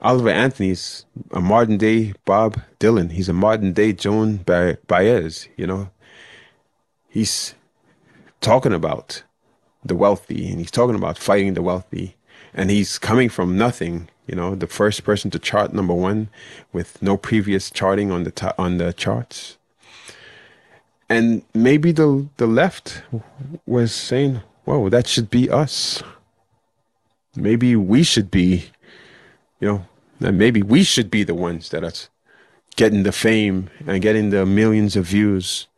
Oliver Anthony's a modern day Bob Dylan. He's a modern day Joan Baez. He's talking about the wealthy, and he's talking about fighting the wealthy, and he's coming from nothing. The first person to chart number one with no previous charting on the charts. And maybe the left was saying, "Whoa, that should be us. Maybe we should be, maybe we should be the ones that are getting the fame and getting the millions of views."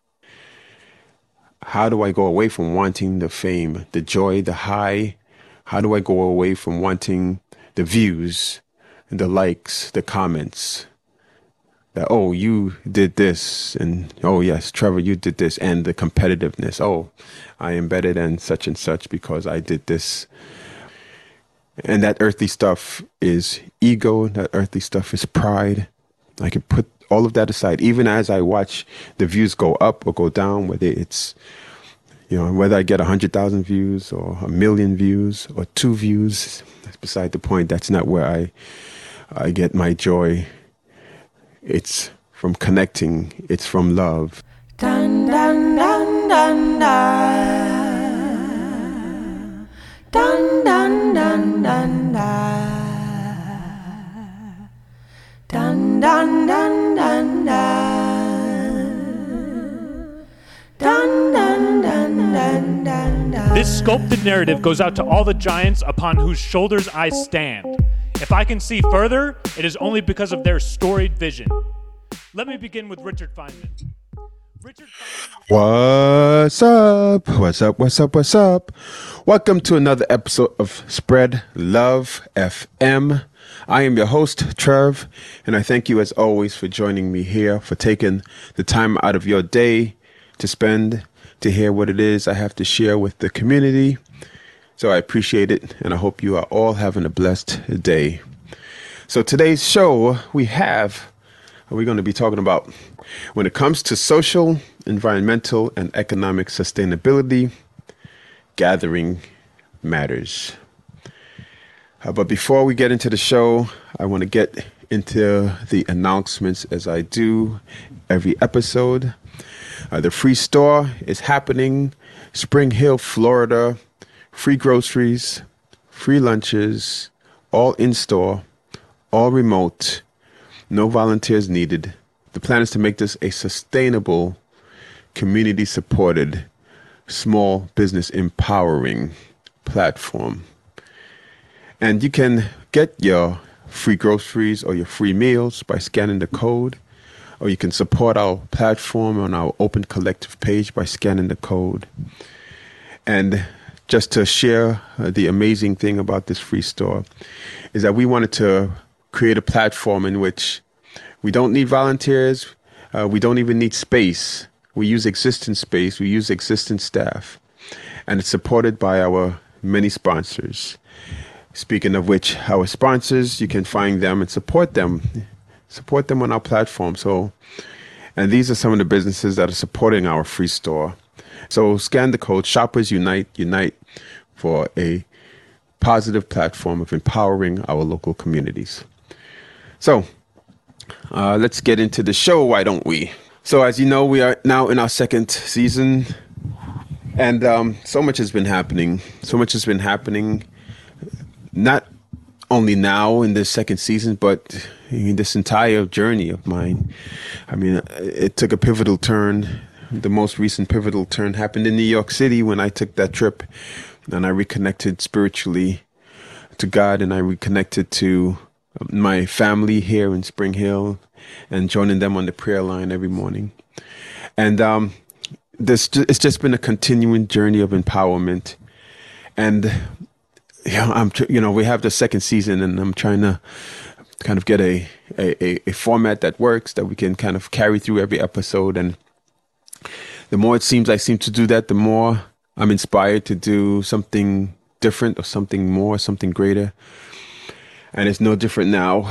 How do I go away from wanting the fame, the joy, the high? How do I go away from wanting the views, the likes, the comments? That, oh, you did this, and oh, yes, Trevor, you did this, and the competitiveness. Oh, I am better than such and such because I did this. And that earthly stuff is ego. That earthly stuff is pride. I can put all of that aside, even as I watch the views go up or go down, whether it's, whether I get 100,000 views or 1,000,000 views or 2 views. That's beside the point. That's not where I get my joy. It's from connecting. It's from love. Dun, dun, dun, dun, dun. Dun, dun, dun, dun, dun. Dun, dun, dun, dun, dun. Dun, dun, dun, dun, dun, dun. This sculpted narrative goes out to all the giants upon whose shoulders I stand. If I can see further, it is only because of their storied vision. Let me begin with Richard Feynman. What's up? What's up? What's up? What's up? Welcome to another episode of Spread Love FM. I am your host, Trev, and I thank you as always for joining me here, for taking the time out of your day to hear what it is I have to share with the community. So I appreciate it, and I hope you are all having a blessed day. So today's show, we're going to be talking about when it comes to social, environmental, and economic sustainability, gathering matters. But before we get into the show, I want to get into the announcements as I do every episode. The free store is happening, Spring Hill, Florida. Free groceries, free lunches, all in-store, all remote, no volunteers needed. The plan is to make this a sustainable, community-supported, small business empowering platform. And you can get your free groceries or your free meals by scanning the code, or you can support our platform on our Open Collective page by scanning the code. And just to share the amazing thing about this free store is that we wanted to create a platform in which we don't need volunteers. We don't even need space. We use existing space. We use existing staff. And it's supported by our many sponsors. Speaking of which, our sponsors, you can find them and support them. Support them on our platform. And these are some of the businesses that are supporting our free store. So scan the code, Shoppers Unite for a positive platform of empowering our local communities. So let's get into the show, why don't we? So as you know, we are now in our second season, and so much has been happening. So much has been happening, not only now in this second season, but in this entire journey of mine. I mean, it took a pivotal turn. The most recent pivotal turn happened in New York City when I took that trip and I reconnected spiritually to God, and I reconnected to my family here in Spring Hill and joining them on the prayer line every morning. And it's just been a continuing journey of empowerment. And we have the second season, and I'm trying to kind of get a format that works, that we can kind of carry through every episode. And the more it seems I seem to do that, the more I'm inspired to do something different or something more, something greater. And it's no different now.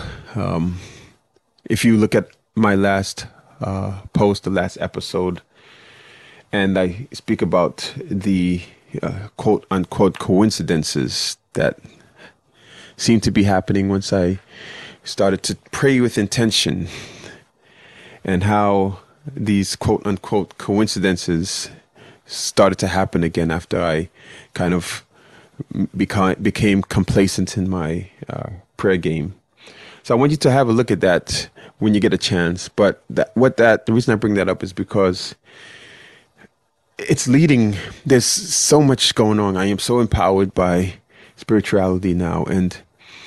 If you look at my last post, the last episode, and I speak about the quote unquote coincidences that seemed to be happening once I started to pray with intention, and how these quote unquote coincidences started to happen again after I kind of became complacent in my prayer game. So I want you to have a look at that when you get a chance. But the reason I bring that up is because it's leading. There's so much going on. I am so empowered by spirituality now, and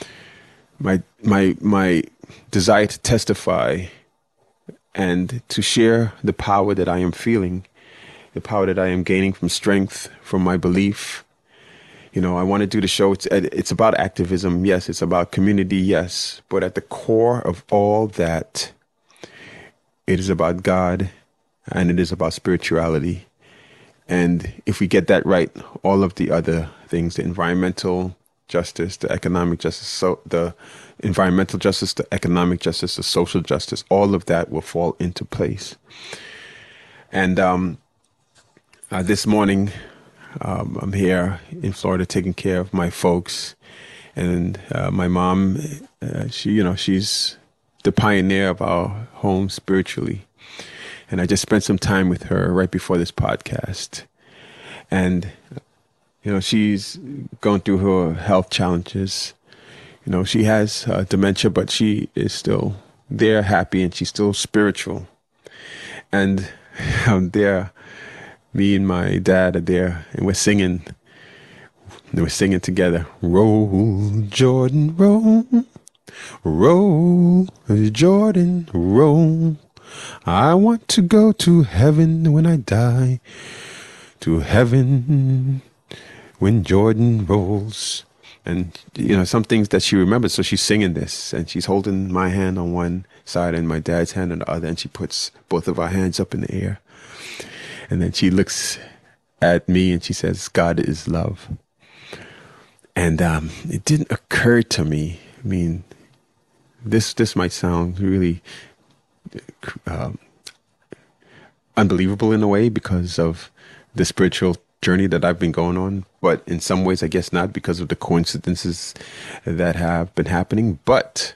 my desire to testify and to share the power that I am feeling, the power that I am gaining from strength, from my belief. You know, I want to do the show. It's about activism. Yes. It's about community. Yes. But at the core of all that, it is about God, and it is about spirituality. And if we get that right, all of the other things, the environmental justice, the economic justice, so the environmental justice, the economic justice, the social justice, all of that will fall into place. And this morning, I'm here in Florida taking care of my folks, and my mom, she's the pioneer of our home spiritually. And I just spent some time with her right before this podcast. And, she's going through her health challenges. She has dementia, but she is still there, happy, and she's still spiritual. And I'm there. Me and my dad are there, and we're singing. And we're singing together. Roll, Jordan, roll. Roll, Jordan, roll. I want to go to heaven when I die. To heaven when Jordan rolls. And, some things that she remembers. So she's singing this, and she's holding my hand on one side and my dad's hand on the other. And she puts both of our hands up in the air. And then she looks at me and she says, God is love. And it didn't occur to me. I mean, this might sound really unbelievable in a way because of the spiritual journey that I've been going on. But in some ways, I guess not, because of the coincidences that have been happening. But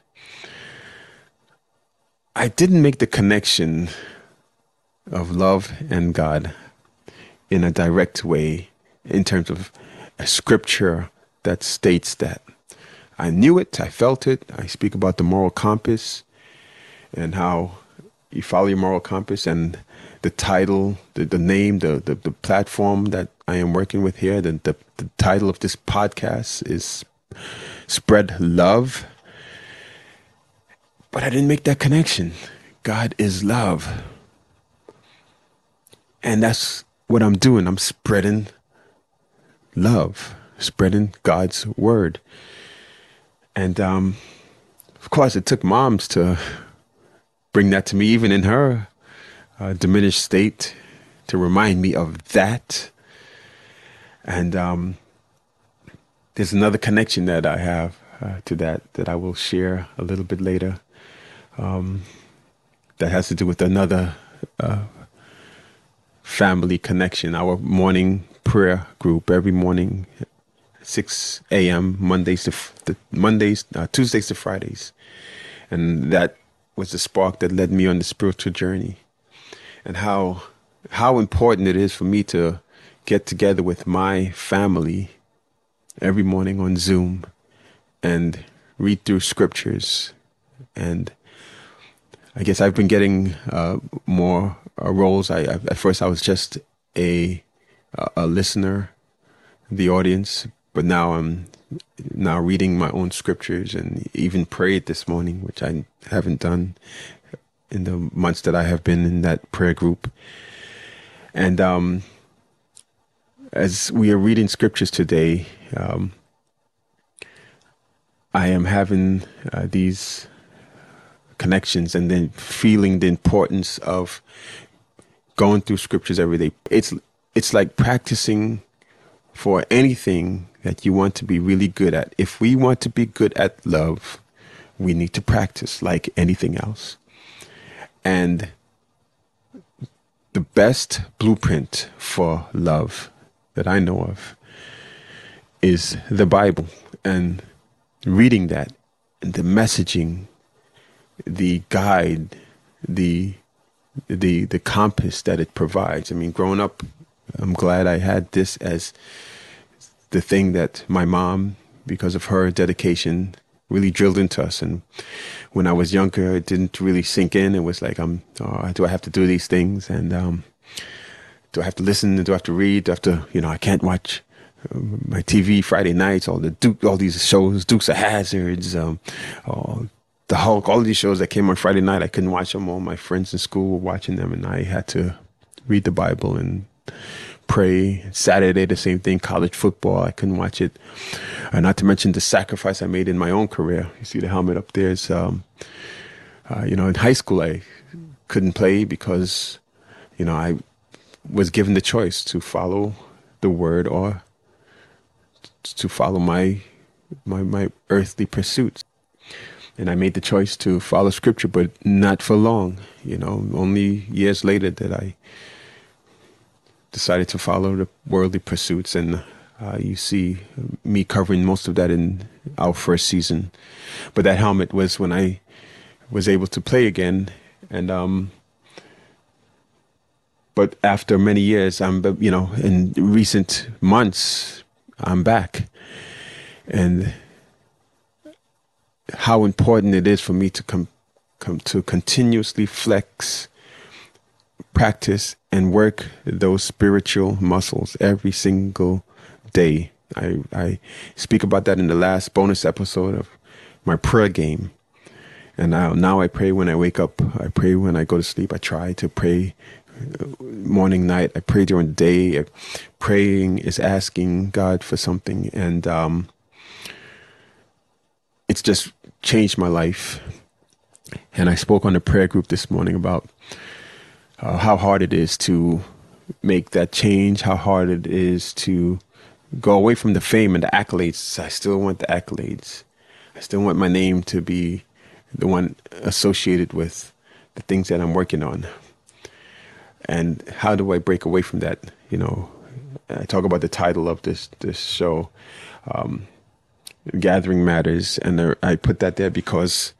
I didn't make the connection of love and God in a direct way in terms of a scripture that states that. I knew it, I felt it. I speak about the moral compass and how you follow your moral compass, and the title, the name, the platform that I am working with here, the title of this podcast is Spread Love. But I didn't make that connection. God is love. And that's what I'm doing. I'm spreading love, spreading God's word. And of course, it took moms to bring that to me, even in her diminished state, to remind me of that. And there's another connection that I have to that I will share a little bit later. That has to do with another family connection. Our morning prayer group every morning, 6 a.m. Tuesdays to Fridays, and that was the spark that led me on the spiritual journey. And how important it is for me to get together with my family every morning on Zoom and read through scriptures. And I guess I've been getting more roles. At first I was just a listener, the audience, but now I'm reading my own scriptures, and even prayed this morning, which I haven't done in the months that I have been in that prayer group. And as we are reading scriptures today, I am having these connections, and then feeling the importance of going through scriptures every day. It's like practicing for anything that you want to be really good at. If we want to be good at love, we need to practice like anything else. And the best blueprint for love that I know of is the Bible. And reading that, and the messaging, the guide, the compass that it provides. I mean, growing up, I'm glad I had this as the thing that my mom, because of her dedication, really drilled into us. And when I was younger, it didn't really sink in. It was like, do I have to do these things? And do I have to listen? Do I have to read? Do I have to, I can't watch my TV Friday nights, all these shows, Dukes of Hazzards, the Hulk, all of these shows that came on Friday night. I couldn't watch them. All my friends in school were watching them, and I had to read the Bible and pray. Saturday, the same thing. College football, I couldn't watch it. Not to mention the sacrifice I made in my own career. You see the helmet up there. It's, in high school, I couldn't play because, I was given the choice to follow the word or to follow my earthly pursuits. And I made the choice to follow scripture, but not for long. Only years later that I decided to follow the worldly pursuits. And you see me covering most of that in our first season. But that helmet was when I was able to play again. And but after many years, in recent months, I'm back. And how important it is for me to come to continuously flex, practice, and work those spiritual muscles every single day. I speak about that in the last bonus episode of my prayer game. And now I pray when I wake up. I pray when I go to sleep. I try to pray morning, night. I pray during the day. Praying is asking God for something. And it's just changed my life. And I spoke on the prayer group this morning about how hard it is to make that change, how hard it is to go away from the fame and the accolades. I still want the accolades. I still want my name to be the one associated with the things that I'm working on. And how do I break away from that? I talk about the title of this show, Gathering Matters. And I put that there because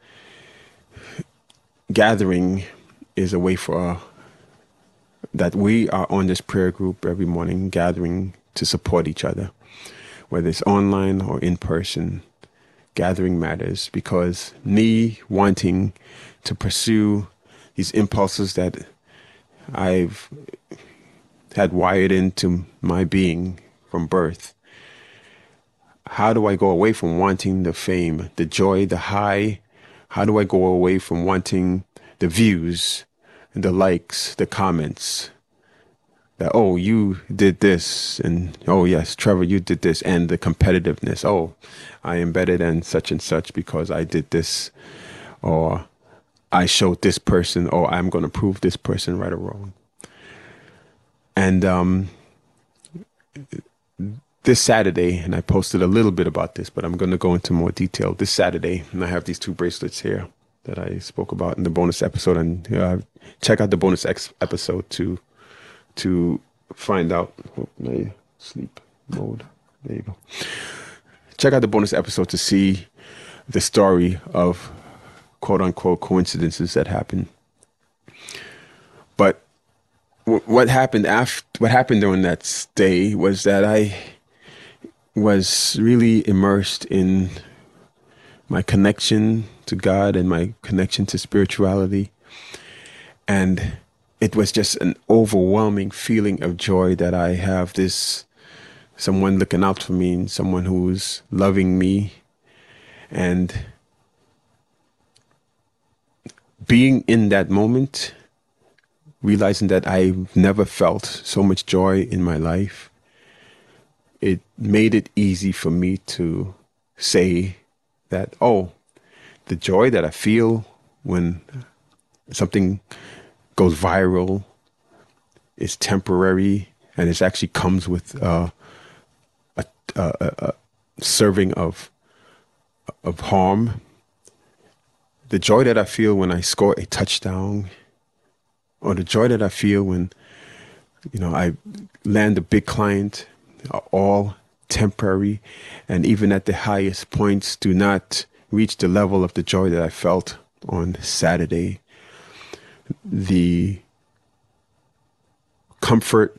gathering is a way for that we are on this prayer group every morning, gathering to support each other, whether it's online or in person. Gathering matters because me wanting to pursue these impulses that I've had wired into my being from birth. How do I go away from wanting the fame, the joy, the high? How do I go away from wanting the views, the likes, the comments? That, oh, you did this, and oh yes, Trevor, you did this, and the competitiveness. Oh, I am better than such and such because I did this, or I showed this person, or I'm going to prove this person right or wrong. And this Saturday, and I posted a little bit about this, but I'm going to go into more detail. This Saturday, and I have these 2 bracelets here that I spoke about in the bonus episode, and check out the bonus episode to find out my sleep mode. There you go. Check out the bonus episode to see the story of quote unquote coincidences that happen. But what happened during that stay was that I was really immersed in my connection to God and my connection to spirituality. And it was just an overwhelming feeling of joy that I have someone looking out for me and someone who's loving me. And being in that moment, realizing that I've never felt so much joy in my life, it made it easy for me to say that, oh, the joy that I feel when something goes viral is temporary, and it actually comes with a serving of harm. The joy that I feel when I score a touchdown, or the joy that I feel when I land a big client, are all temporary, and even at the highest points do not reach the level of the joy that I felt on Saturday. The comfort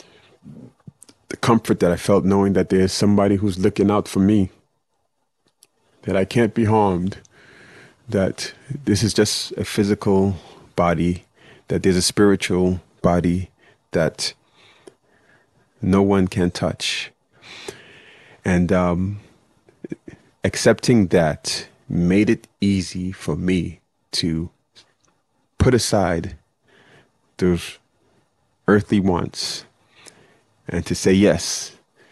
that I felt knowing that there's somebody who's looking out for me, that I can't be harmed, that this is just a physical body, that there's a spiritual body that no one can touch. And accepting that made it easy for me to put aside those earthly wants and to say, yes,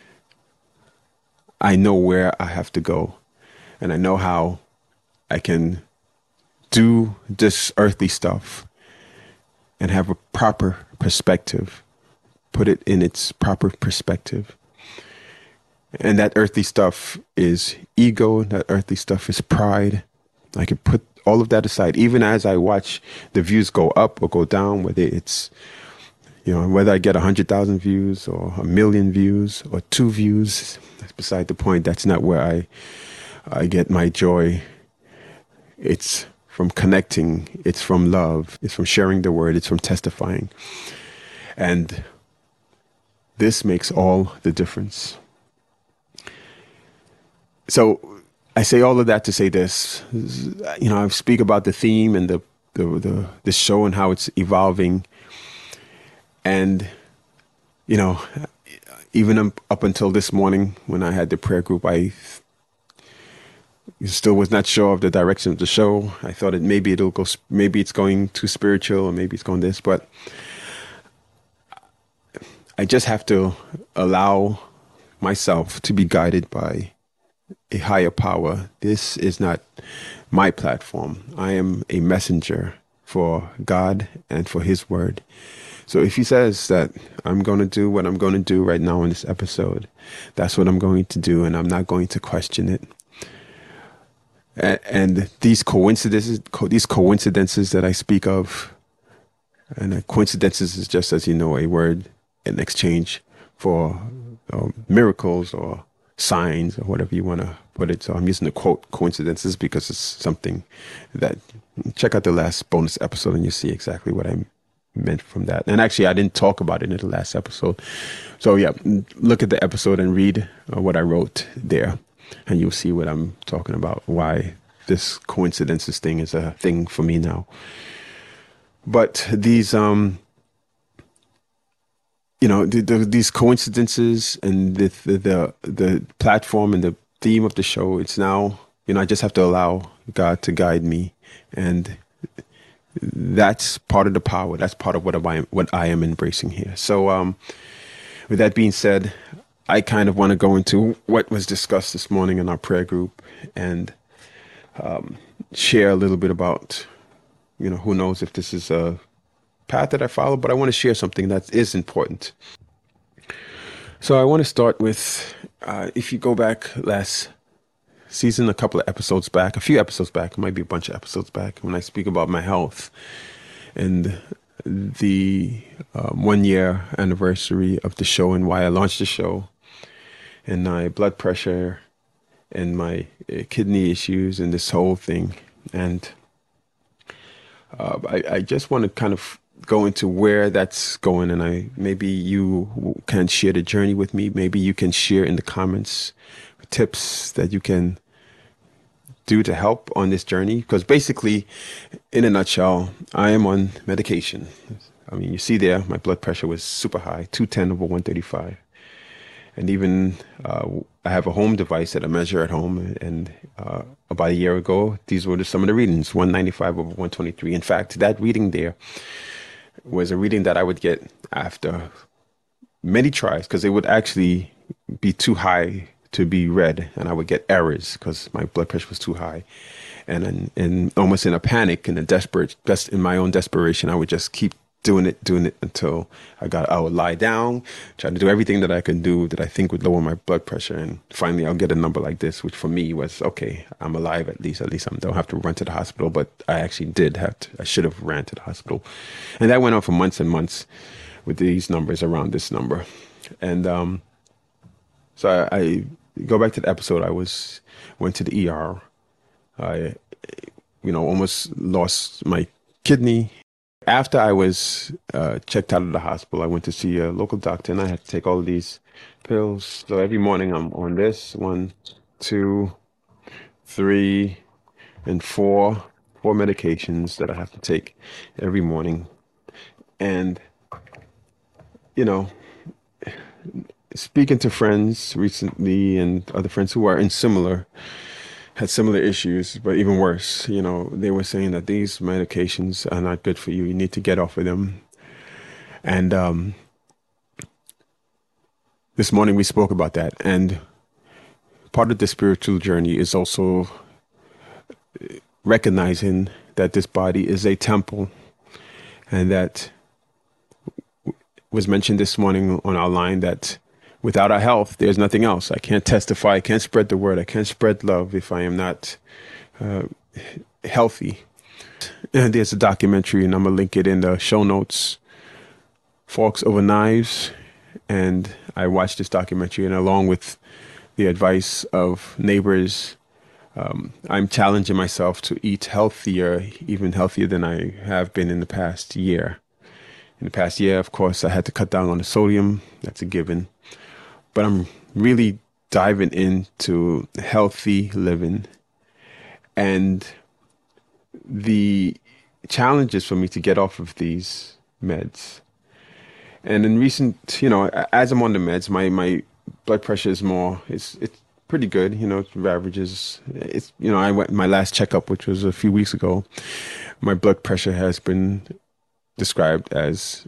I know where I have to go, and I know how I can do this earthly stuff and have a proper perspective, put it in its proper perspective. And that earthly stuff is ego, that earthly stuff is pride. I can put all of that aside, even as I watch the views go up or go down, whether it's, whether I get 100,000 views or 1,000,000 views or 2 views, that's beside the point. That's not where I get my joy. It's from connecting. It's from love. It's from sharing the word. It's from testifying. And this makes all the difference. So I say all of that to say this. I speak about the theme and the show and how it's evolving. And, even up until this morning when I had the prayer group, I still was not sure of the direction of the show. I thought maybe it's going too spiritual, or maybe it's going this, but I just have to allow myself to be guided by a higher power. This is not my platform. I am a messenger for God and for His word. So if He says that I'm going to do what I'm going to do right now in this episode, that's what I'm going to do, and I'm not going to question it. And these coincidences that I speak of, and coincidences is just, as you know, a word in exchange for miracles or signs or whatever you want to put it. So I'm using the quote coincidences because it's something that, check out the last bonus episode and you see exactly what I meant from that. And actually, I didn't talk about it in the last episode. So yeah, look at the episode and read what I wrote there, and you'll see what I'm talking about, why this coincidences thing is a thing for me now. But these, these coincidences and the platform and the theme of the show, it's now, I just have to allow God to guide me, and that's part of the power. That's part of what I am embracing here. So, with that being said, I kind of want to go into what was discussed this morning in our prayer group and share a little bit about, who knows if this is a path that I follow, but I want to share something that is important. So I want to start with, if you go back last season, a few episodes back, it might be a bunch of episodes back, when I speak about my health and the 1 year anniversary of the show and why I launched the show, and my blood pressure and my kidney issues and this whole thing. And I just want to kind of go into where that's going, and maybe you can share the journey with me. Maybe you can share in the comments tips that you can do to help on this journey. Because basically, in a nutshell, I am on medication. I mean, you see there, my blood pressure was super high, 210/135. And even I have a home device that I measure at home. And about a year ago, these were some of the readings, 195/123. In fact, that reading there was a reading that I would get after many tries, because it would actually be too high to be read, and I would get errors because my blood pressure was too high. And almost in a panic and just in my own desperation, I would just keep doing it until I would lie down, try to do everything that I could do that I think would lower my blood pressure. And finally, I'll get a number like this, which for me was, okay, I'm alive at least I don't have to run to the hospital. But I actually I should have ran to the hospital. And that went on for months and months with these numbers around this number. And So I go back to the episode. Went to the ER. I, almost lost my kidney. After I was checked out of the hospital, I went to see a local doctor, and I had to take all of these pills. So every morning I'm on this one, two, three, and four medications that I have to take every morning. And, you know, speaking to friends recently and other friends who are had similar issues, but even worse, they were saying that these medications are not good for you. You need to get off of them. And this morning we spoke about that. And part of the spiritual journey is also recognizing that this body is a temple, and that was mentioned this morning on our line that without our health, there's nothing else. I can't testify. I can't spread the word. I can't spread love if I am not healthy. And there's a documentary, and I'm going to link it in the show notes, Forks Over Knives. And I watched this documentary, and along with the advice of neighbors, I'm challenging myself to eat healthier, even healthier than I have been in the past year. In the past year, of course, I had to cut down on the sodium. That's a given. But I'm really diving into healthy living. And the challenges for me to get off of these meds. And in recent, as I'm on the meds, my blood pressure is it's pretty good. It averages, I went my last checkup, which was a few weeks ago. My blood pressure has been described as,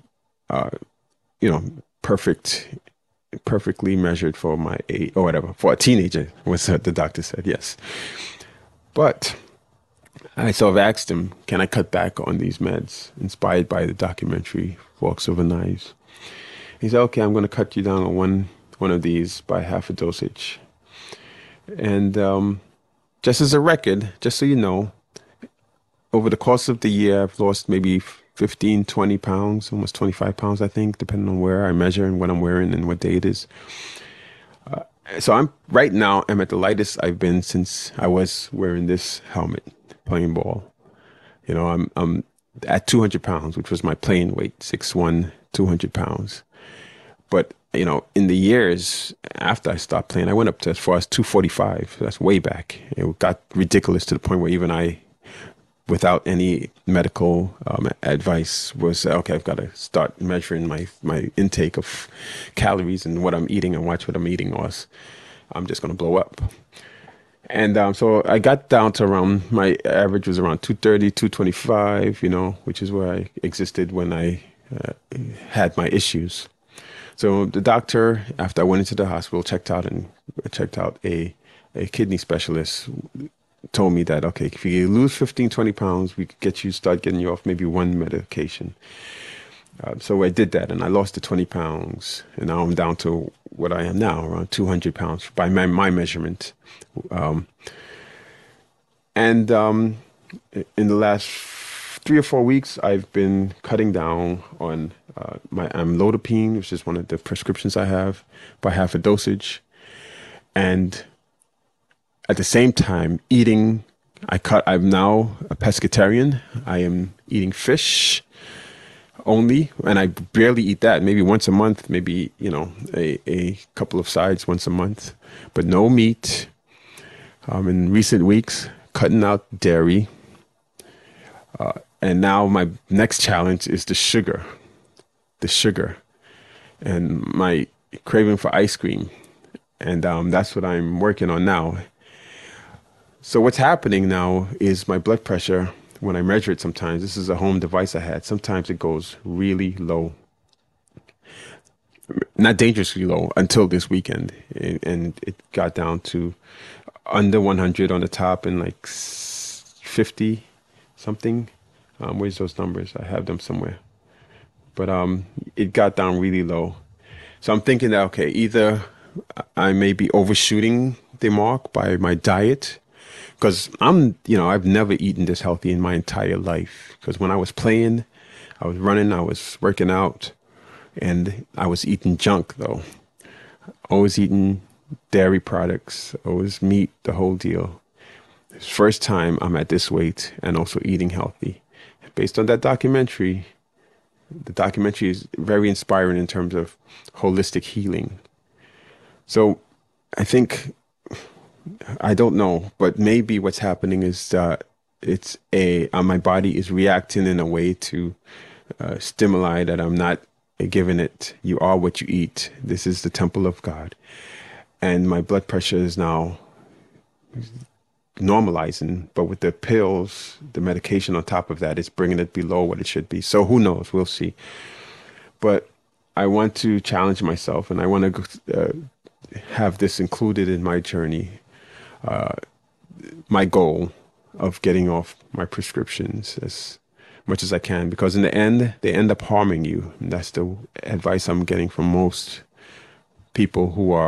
perfectly measured for my age or whatever, for a teenager, was what the doctor said. Yes. But I sort of asked him, can I cut back on these meds inspired by the documentary Forks Over Knives? He said, okay, I'm going to cut you down on one of these by half a dosage. And just as a record, just so you know, over the course of the year, I've lost maybe 15, 20 pounds, almost 25 pounds, I think, depending on where I measure and what I'm wearing and what day it is. So I'm at the lightest I've been since I was wearing this helmet playing ball. I'm at 200 pounds, which was my playing weight, 6'1", 200 pounds. But, in the years after I stopped playing, I went up to as far as 245. That's way back. It got ridiculous to the point where even I, without any medical advice, was, okay, I've got to start measuring my intake of calories and what I'm eating and watch what I'm eating, or else I'm just going to blow up. And so I got down to around, my average was around 230, 225, which is where I existed when I had my issues. So the doctor, after I went into the hospital, checked out a kidney specialist, told me that, okay, if you lose 15, 20 pounds, we could start getting you off maybe one medication. So I did that, and I lost the 20 pounds, and now I'm down to what I am now, around 200 pounds by my measurement. In the last 3 or 4 weeks, I've been cutting down on my amlodipine, which is one of the prescriptions I have, by half a dosage. And at the same time, I'm now a pescatarian. I am eating fish only, and I barely eat that. Maybe once a month, maybe, a couple of sides once a month, but no meat. In recent weeks, cutting out dairy. And now my next challenge is the sugar. And my craving for ice cream. And that's what I'm working on now. So what's happening now is my blood pressure, when I measure it sometimes, this is a home device I had, sometimes it goes really low. Not dangerously low until this weekend. And it got down to under 100 on the top and like 50 something. Where's those numbers? I have them somewhere. But it got down really low. So I'm thinking that, okay, either I may be overshooting the mark by my diet, because I've never eaten this healthy in my entire life. Because when I was playing, I was running, I was working out, and I was eating junk, though. Always eating dairy products, always meat, the whole deal. It's first time I'm at this weight and also eating healthy. Based on that documentary, the documentary is very inspiring in terms of holistic healing. So I think, I don't know, but maybe what's happening is my body is reacting in a way to stimuli that I'm not giving it. You are what you eat. This is the temple of God. And my blood pressure is now normalizing, but with the pills, the medication on top of that, it's bringing it below what it should be. So who knows? We'll see. But I want to challenge myself, and I want to have this included in my journey, my goal of getting off my prescriptions as much as I can, because in the end, they end up harming you. And that's the advice I'm getting from most people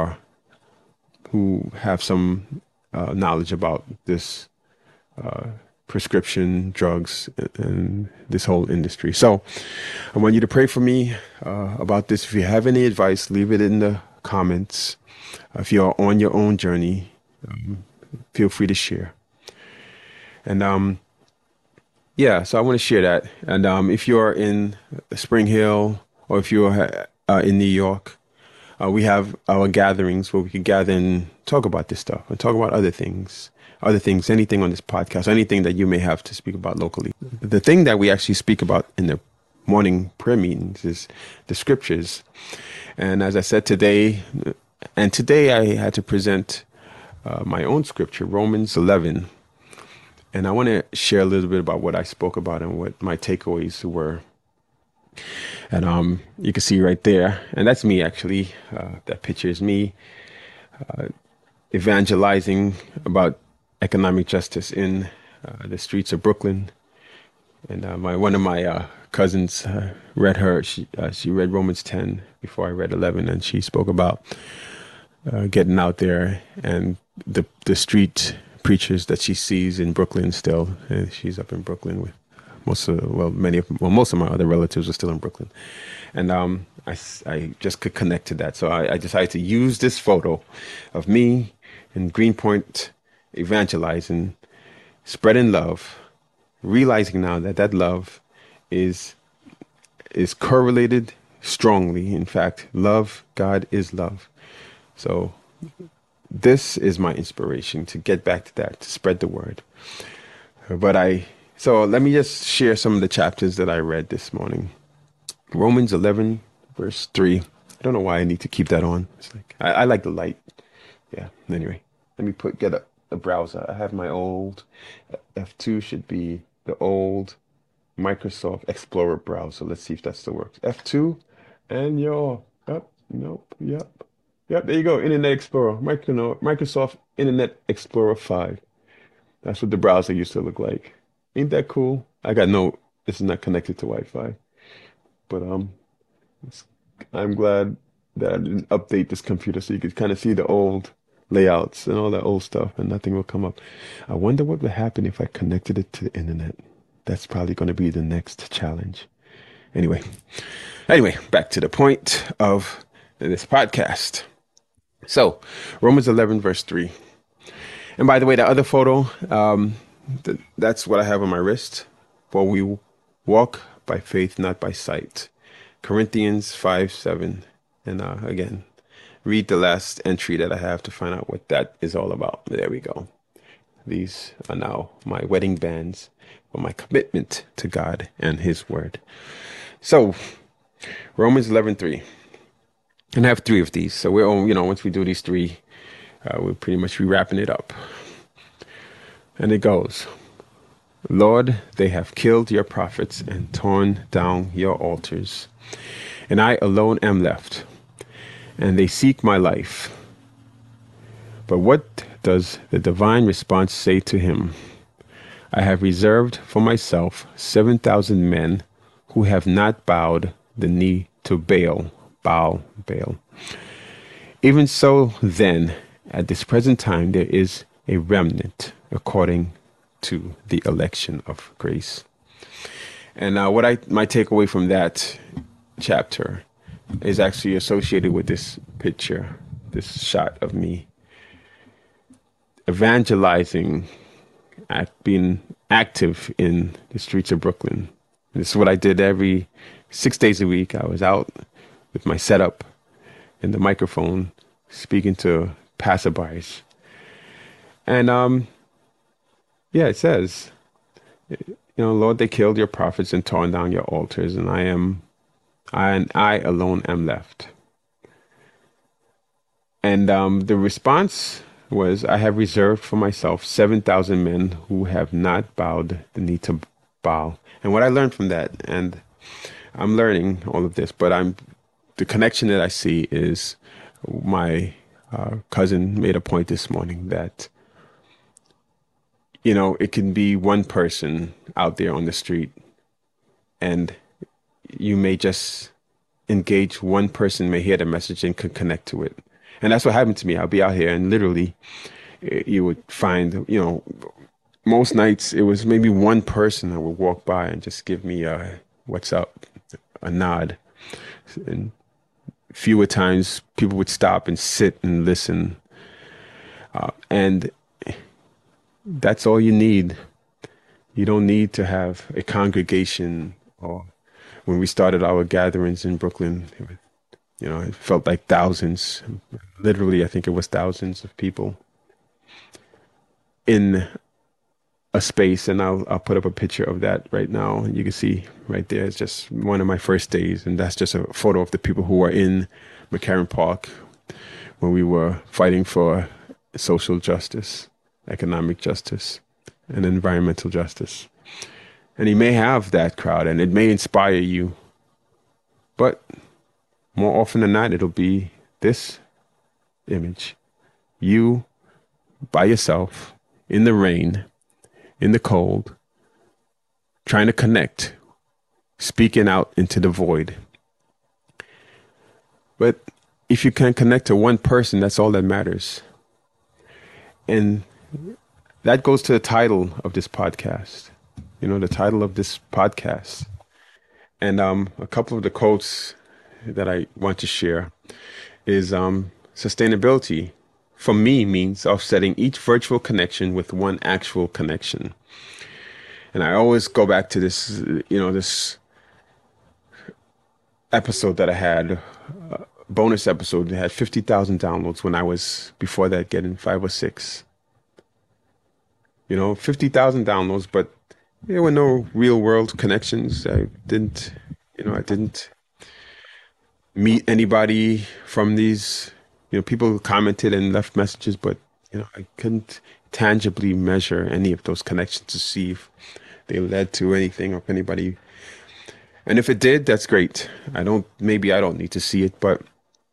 who have some knowledge about this prescription drugs and this whole industry. So I want you to pray for me about this. If you have any advice, leave it in the comments. If you're on your own journey, feel free to share. And so I want to share that. And if you're in Spring Hill, or if you're in New York, we have our gatherings where we can gather and talk about this stuff and talk about other things, anything on this podcast, anything that you may have to speak about locally. The thing that we actually speak about in the morning prayer meetings is the scriptures. And as I said today I had to present my own scripture, Romans 11. And I want to share a little bit about what I spoke about and what my takeaways were. And you can see right there, and that's me actually. That picture is me evangelizing about economic justice in the streets of Brooklyn. And one of my cousins she read Romans 10 before I read 11, and she spoke about getting out there and the street preachers that she sees in Brooklyn still. And she's up in Brooklyn with most of my other relatives are still in Brooklyn. And I just could connect to that. So I decided to use this photo of me in Greenpoint evangelizing, spreading love, realizing now that love is correlated strongly. In fact, love, God is love. So this is my inspiration to get back to that, to spread the word. So let me just share some of the chapters that I read this morning. Romans 11, verse 3. I don't know why I need to keep that on. It's like I like the light. Yeah. Anyway, let me get a browser. I have my old F2 should be the old Microsoft Explorer browser. Let's see if that still works. F2 and Yep, there you go. Internet Explorer. Microsoft Internet Explorer 5. That's what the browser used to look like. Ain't that cool? This is not connected to Wi-Fi. But I'm glad that I didn't update this computer so you could kind of see the old layouts and all that old stuff, and nothing will come up. I wonder what would happen if I connected it to the internet. That's probably going to be the next challenge. Anyway, back to the point of this podcast. So, Romans 11, verse 3. And by the way, the other photo, that's what I have on my wrist. For we walk by faith, not by sight. Corinthians 5:7. And again, read the last entry that I have to find out what that is all about. There we go. These are now my wedding bands for my commitment to God and His Word. So, Romans 11:3. And I have 3 of these. So we're on, once we do these 3, we'll pretty much be wrapping it up. And it goes, Lord, they have killed your prophets and torn down your altars. And I alone am left, and they seek my life. But what does the divine response say to him? I have reserved for myself 7,000 men who have not bowed the knee to Baal. Even so, then, at this present time, there is a remnant according to the election of grace. And my takeaway from that chapter is actually associated with this picture this shot of me evangelizing, being active in the streets of Brooklyn. This is what I did every 6 days a week. I was out with my setup and the microphone, speaking to passerbys. And yeah, it says, Lord, they killed your prophets and torn down your altars, and I alone am left. And the response was, I have reserved for myself 7,000 men who have not bowed the knee to Baal. And what I learned from that, and I'm learning all of this, but the connection that I see is my cousin made a point this morning that, it can be one person out there on the street, and you may just engage one person, may hear the message and could connect to it. And that's what happened to me. I'll be out here and literally you would find, most nights it was maybe one person that would walk by and just give me a what's up, a nod. And fewer times people would stop and sit and listen. And that's all you need. You don't need to have a congregation. Or when we started our gatherings in Brooklyn, it felt like thousands. Literally, I think it was thousands of people in a space. And I'll put up a picture of that right now. And you can see right there, it's just one of my first days. And that's just a photo of the people who were in McCarran Park when we were fighting for social justice, economic justice, and environmental justice. And you may have that crowd and it may inspire you, but more often than not, it'll be this image. You by yourself in the rain, in the cold, trying to connect, speaking out into the void. But if you can connect to one person, that's all that matters. And that goes to the title of this podcast. The title of this podcast. And a couple of the quotes that I want to share is sustainability for me means offsetting each virtual connection with one actual connection. And I always go back to this, this episode that I had, bonus episode that had 50,000 downloads when I was, before that, getting 5 or 6. 50,000 downloads, but there were no real world connections. I didn't meet anybody from these, people who commented and left messages, but, I couldn't tangibly measure any of those connections to see if they led to anything or if anybody. And if it did, that's great. Maybe I don't need to see it, but,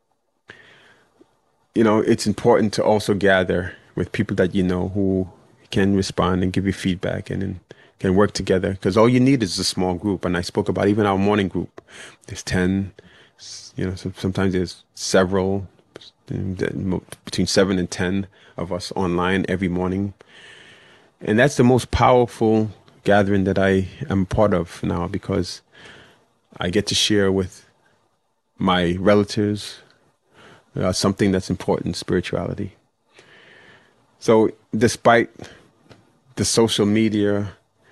it's important to also gather with people that who can respond and give you feedback and can work together, because all you need is a small group. And I spoke about even our morning group. There's 10, so sometimes there's several, between 7 and 10 of us online every morning. And that's the most powerful gathering that I am part of now, because I get to share with my relatives something that's important, spirituality. So despite the social media,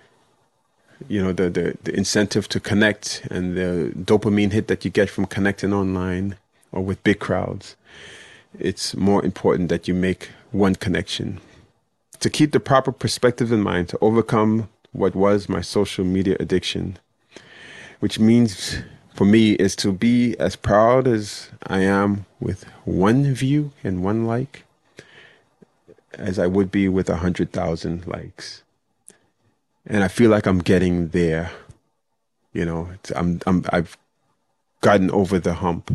the incentive to connect and the dopamine hit that you get from connecting online or with big crowds, it's more important that you make one connection. To keep the proper perspective in mind, to overcome what was my social media addiction, which means for me is to be as proud as I am with one view and one like as I would be with 100,000 likes. And I feel like I'm getting there. I've gotten over the hump.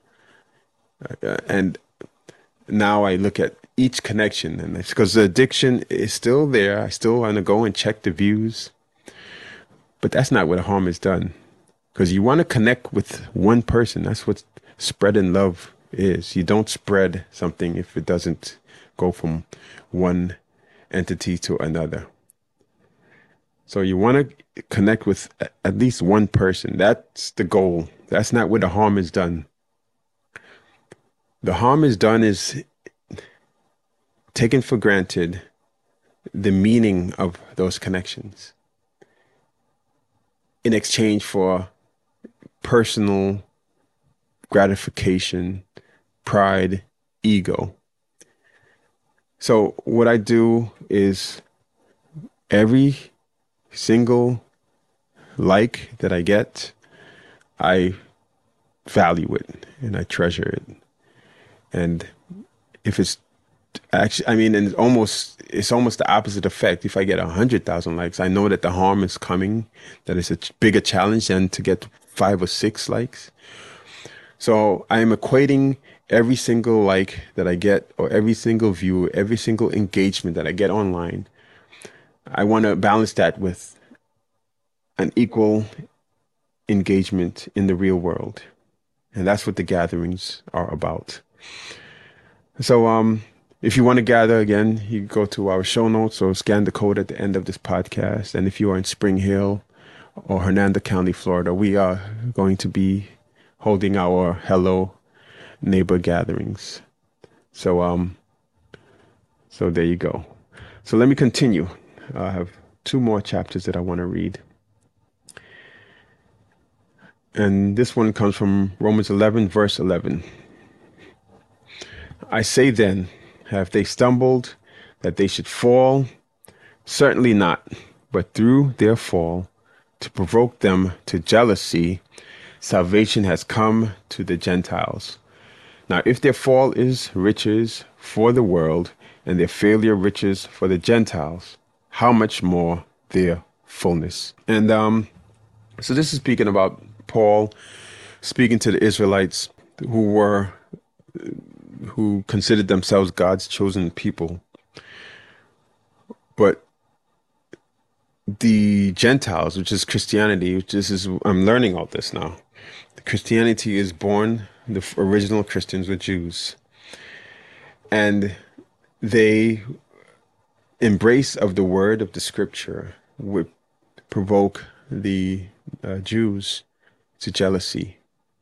And now I look at each connection, and it's because the addiction is still there. I still want to go and check the views, but that's not where the harm is done. Because you want to connect with one person. That's what spreading love is. You don't spread something if it doesn't go from one entity to another. So you want to connect with at least one person. That's the goal. That's not where the harm is done. the harm is done is taken for granted the meaning of those connections in exchange for personal gratification, pride, ego. So what I do is every single like that I get, I value it and I treasure it. And if it's actually, I mean, and it's almost the opposite effect. If I get 100,000 likes, I know that the harm is coming, that it's a bigger challenge than to get 5 or 6 likes. So I am equating every single like that I get, or every single view, every single engagement that I get online. I want to balance that with an equal engagement in the real world. And that's what the gatherings are about. So if you want to gather again, you go to our show notes or scan the code at the end of this podcast. And if you are in Spring Hill or Hernando County, Florida, we are going to be holding our Hello Neighbor gatherings. So there you go. So let me continue. I have 2 more chapters that I want to read. And this one comes from Romans 11, verse 11. I say then, have they stumbled that they should fall? Certainly not, but through their fall, to provoke them to jealousy, salvation has come to the Gentiles. Now, if their fall is riches for the world, and their failure riches for the Gentiles, how much more their fullness? And so this is speaking about Paul speaking to the Israelites who considered themselves God's chosen people. But the Gentiles, which is Christianity, I'm learning all this now. Christianity is born, the original Christians were Jews. And they embrace of the word of the scripture would provoke the Jews to jealousy.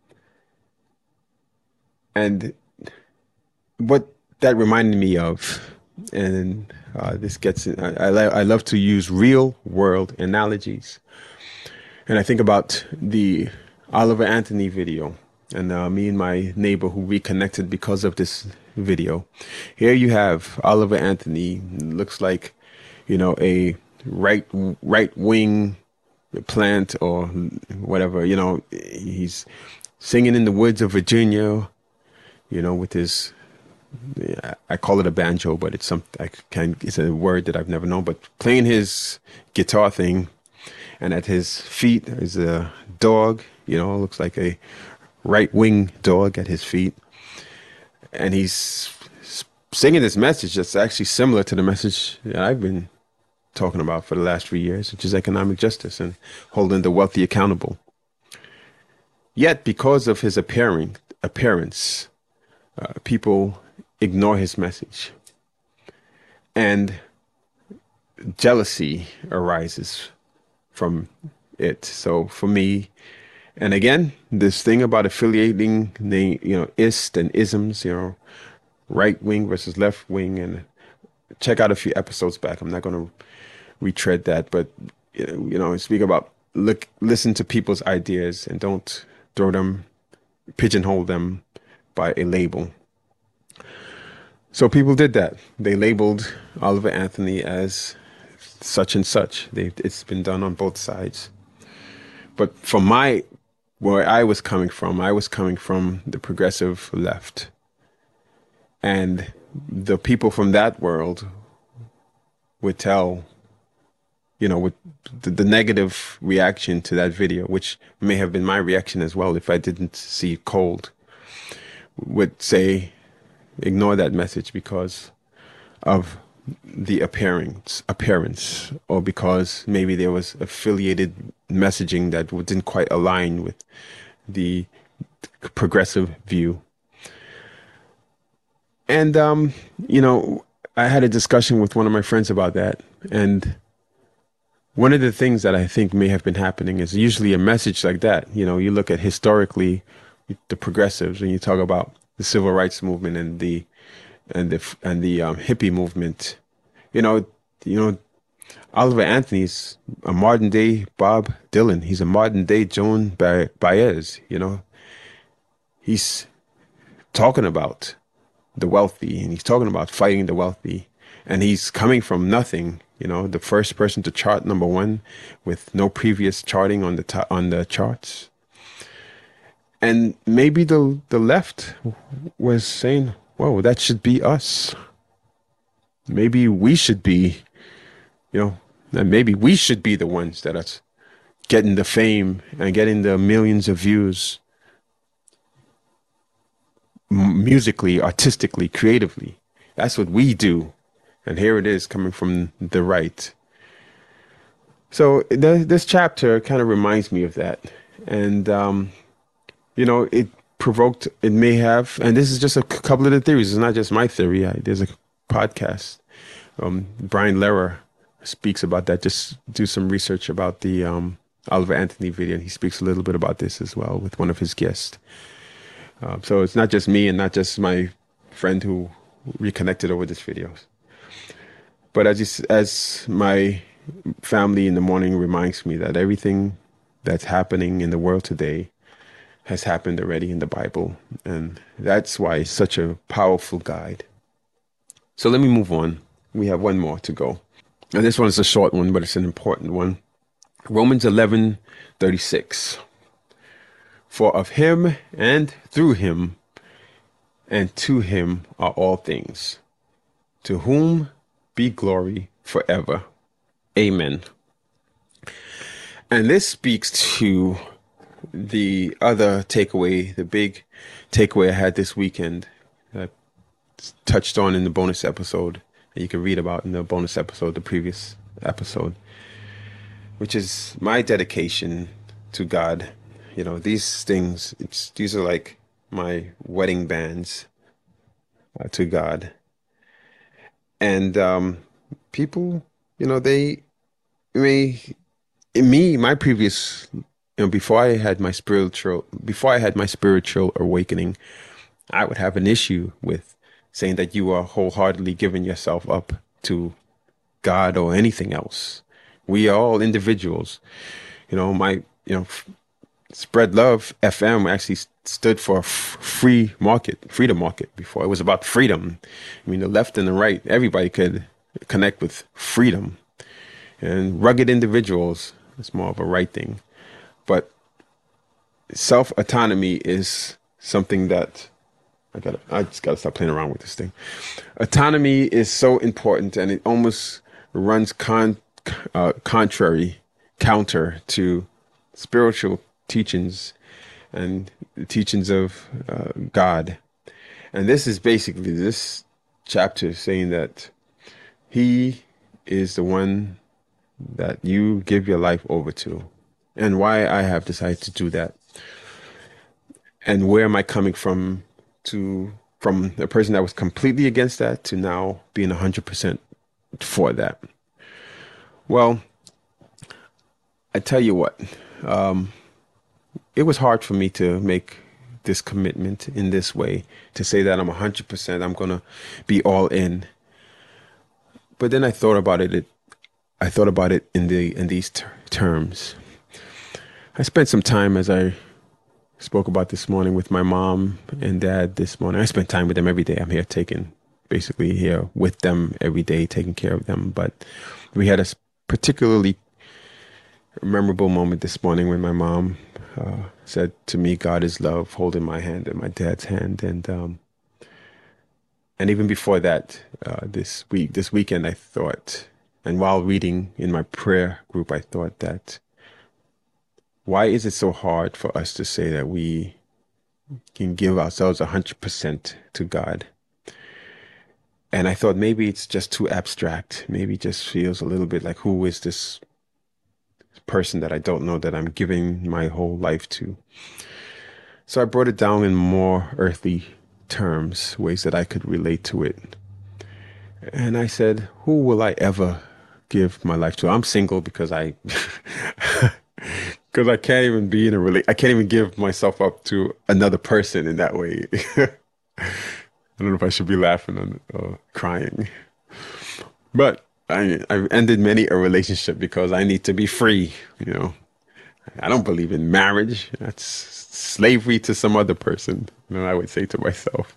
And what that reminded me of, and this gets, I love to use real world analogies. And I think about the Oliver Anthony video, and me and my neighbor who reconnected because of this video. Here you have Oliver Anthony, looks like, a right wing plant or whatever, he's singing in the woods of Virginia, with his, I call it a banjo, but it's it's a word that I've never known, but playing his guitar thing. And at his feet is a dog, looks like a right-wing dog at his feet. And he's singing this message that's actually similar to the message that I've been talking about for the last 3 years, which is economic justice and holding the wealthy accountable. Yet, because of his appearance, people ignore his message. And jealousy arises from it. So for me, and again, this thing about affiliating the, ist and isms, right wing versus left wing, and check out a few episodes back. I'm not going to retread that, but speak about listen to people's ideas and don't pigeonhole them by a label. So people did that. They labeled Oliver Anthony as such and such. It's been done on both sides. But from where I was coming from the progressive left. And the people from that world would tell, with the negative reaction to that video, which may have been my reaction as well if I didn't see it cold, would say, ignore that message because of the appearance, or because maybe there was affiliated messaging that didn't quite align with the progressive view. And, I had a discussion with one of my friends about that. And one of the things that I think may have been happening is usually a message like that. You look at historically the progressives and you talk about the civil rights movement and the hippie movement. You know, you know, Oliver Anthony's a modern day Bob Dylan. He's a modern day Joan Baez. You know, he's talking about the wealthy, and he's talking about fighting the wealthy, and he's coming from nothing. You know, the first person to chart #1 with no previous charting on the charts. And maybe the left was saying, "Whoa, that should be us. Maybe we should be, maybe we should be the ones that are getting the fame and getting the millions of views, musically, artistically, creatively. That's what we do." And here it is coming from the right. So this chapter kind of reminds me of that. And, it provoked, it may have, and this is just a couple of the theories. It's not just my theory. There's a podcast. Brian Lehrer speaks about that. Just do some research about the Oliver Anthony video. And he speaks a little bit about this as well with one of his guests. So it's not just me and not just my friend who reconnected over this video. But as my family in the morning reminds me that everything that's happening in the world today has happened already in the Bible. And that's why it's such a powerful guide. So let me move on. We have one more to go. And this one is a short one, but it's an important one. Romans 11:36. For of him and through him and to him are all things, to whom be glory forever. Amen. And this speaks to the other takeaway, the big takeaway I had this weekend, that I touched on in the bonus episode, that you can read about in the bonus episode, the previous episode, which is my dedication to God. These things, these are like my wedding bands to God. And people, my previous, before I had my spiritual awakening, I would have an issue with saying that you are wholeheartedly giving yourself up to God or anything else. We are all individuals. Spread Love FM actually stood for freedom market before. It was about freedom. The left and the right, everybody could connect with freedom. And rugged individuals, it's more of a right thing. But self-autonomy is something that I just gotta stop playing around with this thing. Autonomy is so important, and it almost runs counter to spiritual teachings and the teachings of God. And this is basically this chapter saying that he is the one that you give your life over to, and why I have decided to do that, and where am I coming from a person that was completely against that to now being 100% for that. Well, I tell you what, it was hard for me to make this commitment in this way, to say that I'm 100%, I'm going to be all in. But then I thought about it. I thought about it in these terms. I spent some time, as I spoke about this morning, with my mom and dad this morning. I spend time with them every day. I'm basically here with them every day, taking care of them. But we had a particularly memorable moment this morning when my mom said to me, "God is love," holding my hand and my dad's hand. And even before that, this weekend, I thought, and while reading in my prayer group, I thought that, why is it so hard for us to say that we can give ourselves 100% to God? And I thought maybe it's just too abstract. Maybe it just feels a little bit like, who is this person that I don't know that I'm giving my whole life to? So I brought it down in more earthly terms, ways that I could relate to it. And I said, who will I ever give my life to? I'm single because I can't even be in I can't even give myself up to another person in that way. I don't know if I should be laughing or crying. But I've ended many a relationship because I need to be free. You know, I don't believe in marriage. That's slavery to some other person. You know, I would say to myself.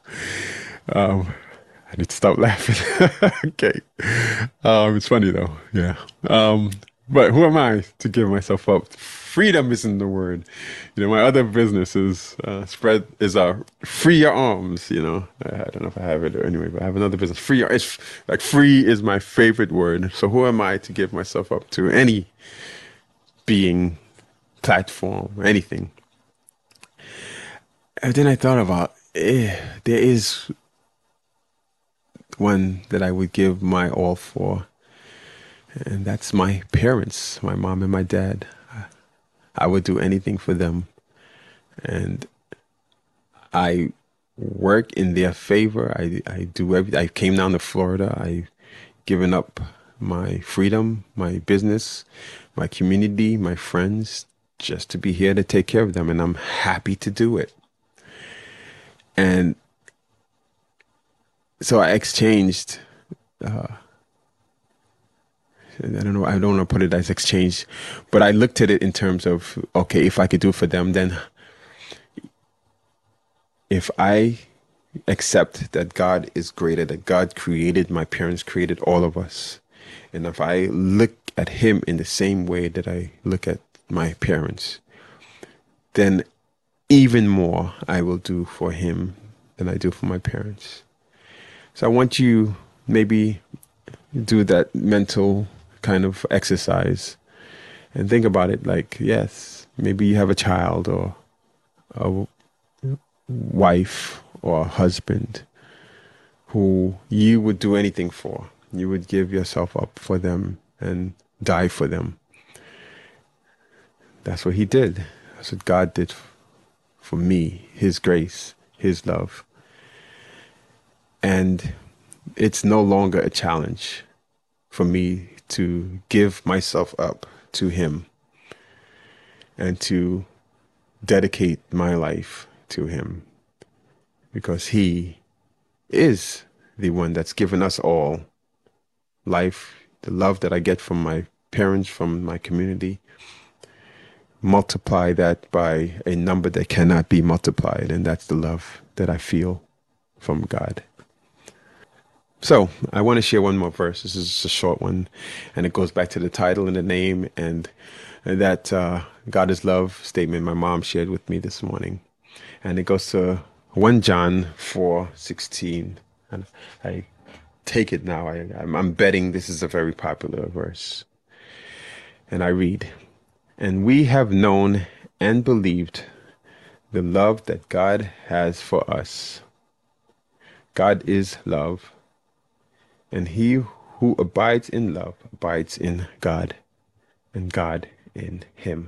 I need to stop laughing. Okay. It's funny though. Yeah. But who am I to give myself up? Freedom isn't the word. You know, my other businesses, spread is free your arms. You know, I don't know if I have it or anyway, but I have another business. It's like free is my favorite word. So who am I to give myself up to any being, platform, anything? And then I thought about, there is one that I would give my all for, and that's my parents, my mom and my dad. I would do anything for them, and I work in their favor. I do everything. I came down to Florida. I given up my freedom, my business, my community, my friends, just to be here to take care of them, and I'm happy to do it. And so I exchanged, I don't want to put it as exchange, but I looked at it in terms of, okay, if I could do it for them, then if I accept that God is greater, that God created, my parents created all of us, and if I look at him in the same way that I look at my parents, then even more I will do for him than I do for my parents. So I want you maybe do that mental kind of exercise and think about it like, yes, maybe you have a child or a wife or a husband who you would do anything for. You would give yourself up for them and die for them. That's what he did. That's what God did for me, his grace, his love. And it's no longer a challenge for me to give myself up to him and to dedicate my life to him, because he is the one that's given us all life, the love that I get from my parents, from my community. Multiply that by a number that cannot be multiplied, and that's the love that I feel from God. So I want to share one more verse. This is just a short one, and it goes back to the title and the name and that God is love statement my mom shared with me this morning. And it goes to 1 John 4:16. And I take it now. I'm betting this is a very popular verse. And I read, "And we have known and believed the love that God has for us. God is love. And he who abides in love abides in God, and God in him."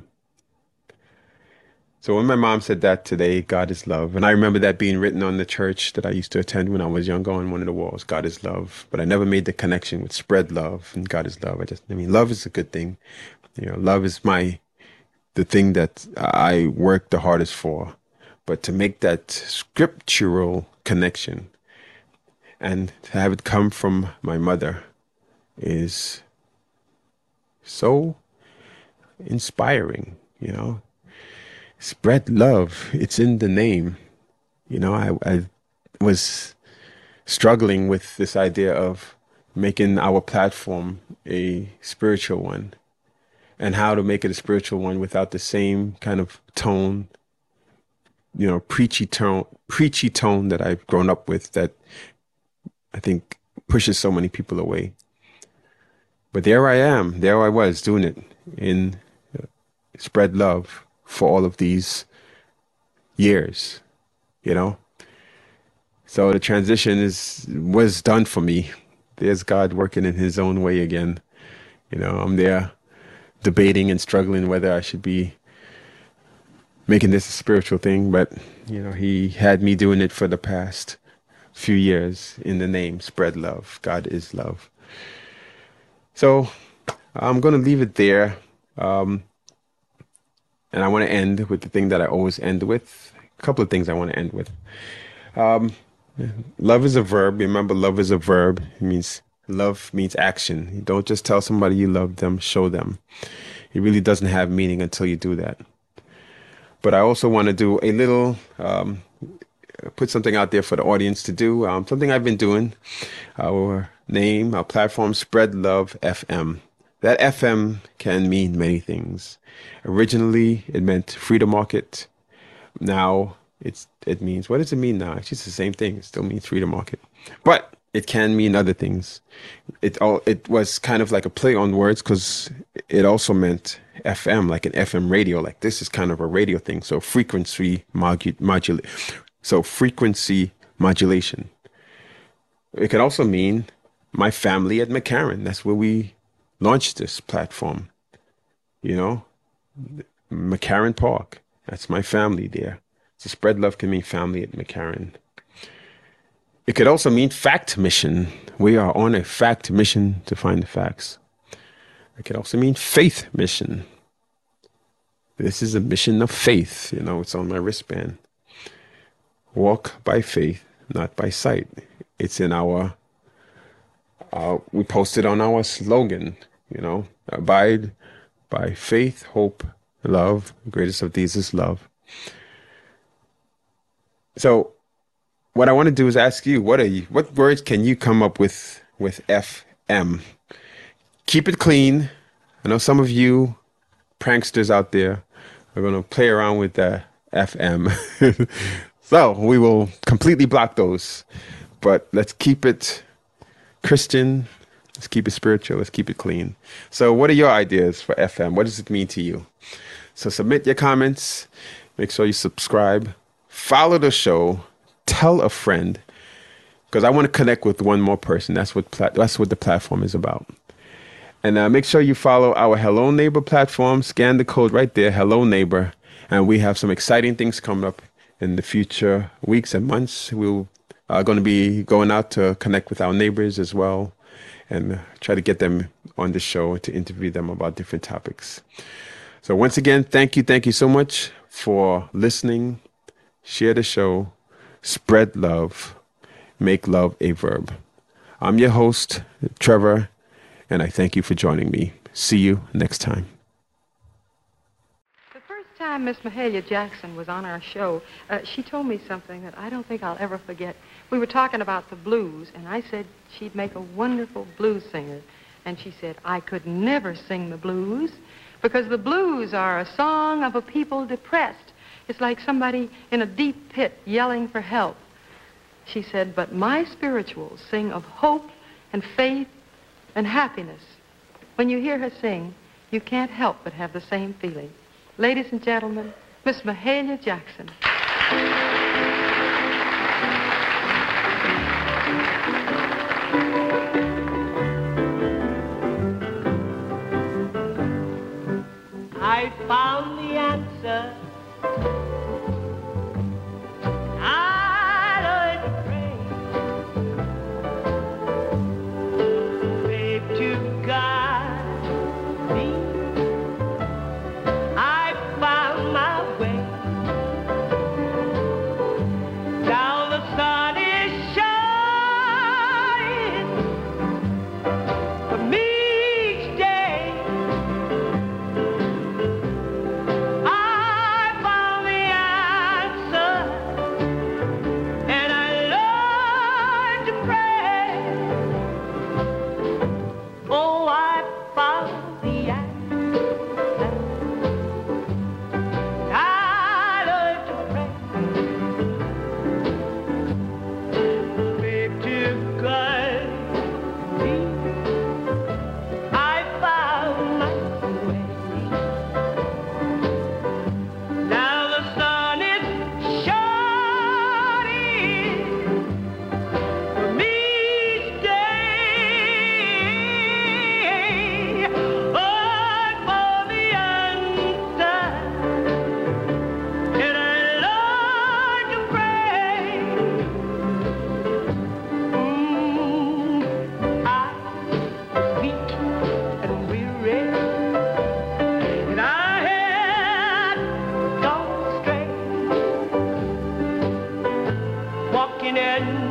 So when my mom said that today, God is love, and I remember that being written on the church that I used to attend when I was younger on one of the walls, God is love. But I never made the connection with spread love and God is love. Love is a good thing. You know, love is the thing that I work the hardest for. But to make that scriptural connection and to have it come from my mother is so inspiring, you know. Spread love. It's in the name. You know, I was struggling with this idea of making our platform a spiritual one, and how to make it a spiritual one without the same kind of tone, you know, preachy tone that I've grown up with that I think pushes so many people away. But there I was doing it in spread love for all of these years, you know. So the transition was done for me. There's God working in his own way again. You know, I'm there debating and struggling whether I should be making this a spiritual thing, but you know, he had me doing it for the past few years in the name spread love. God is love. So I'm going to leave it there. And I want to end with the thing that I always end with. A couple of things I want to end with. Love is a verb. Remember, love is a verb. It means love means action. You don't just tell somebody you love them, show them. It really doesn't have meaning until you do that. But I also want to do a little, put something out there for the audience to do. Something I've been doing. Our name, our platform, Spread Love FM. That FM can mean many things. Originally, it meant Freedom Market. Now, it means, what does it mean now? Actually, it's the same thing. It still means Freedom Market. But it can mean other things. It was kind of like a play on words because it also meant FM, like an FM radio. Like this is kind of a radio thing. So frequency modulation. It could also mean my family at McCarran. That's where we launched this platform. You know, McCarran Park. That's my family there. So Spread Love can mean family at McCarran. It could also mean fact mission. We are on a fact mission to find the facts. It could also mean faith mission. This is a mission of faith. You know, it's on my wristband. Walk by faith, not by sight. It's in our, we posted on our slogan, you know, abide by faith, hope, love. The greatest of these is love. So what I want to do is ask you, what words can you come up with FM? Keep it clean. I know some of you pranksters out there are going to play around with the FM. So we will completely block those. But let's keep it Christian. Let's keep it spiritual. Let's keep it clean. So what are your ideas for FM? What does it mean to you? So submit your comments. Make sure you subscribe. Follow the show. Tell a friend. Because I want to connect with one more person. That's what the platform is about. And make sure you follow our Hello Neighbor platform. Scan the code right there, Hello Neighbor. And we have some exciting things coming up in the future weeks and months. We're going to be going out to connect with our neighbors as well and try to get them on the show to interview them about different topics. So once again, thank you so much for listening. Share the show. Spread love. Make love a verb. I'm your host, Trevor, and I thank you for joining me. See you next time. The first time Miss Mahalia Jackson was on our show, she told me something that I don't think I'll ever forget. We were talking about the blues, and I said she'd make a wonderful blues singer. And she said, I could never sing the blues because the blues are a song of a people depressed. It's like somebody in a deep pit yelling for help. She said, but my spirituals sing of hope and faith and happiness. When you hear her sing, you can't help but have the same feeling. Ladies and gentlemen, Miss Mahalia Jackson. I found the answer. I learned to pray. Babe to God me. I found my way. Now the sun is shining for me each day. I found the answer, and I learned to pray. Oh, I found the answer. I learned to pray. Babe to God me. I found my way. Now the sun is shining for me each day. Oh, I found the answer, and I learned to pray. I was weak and weary, and I had gone astray, walking in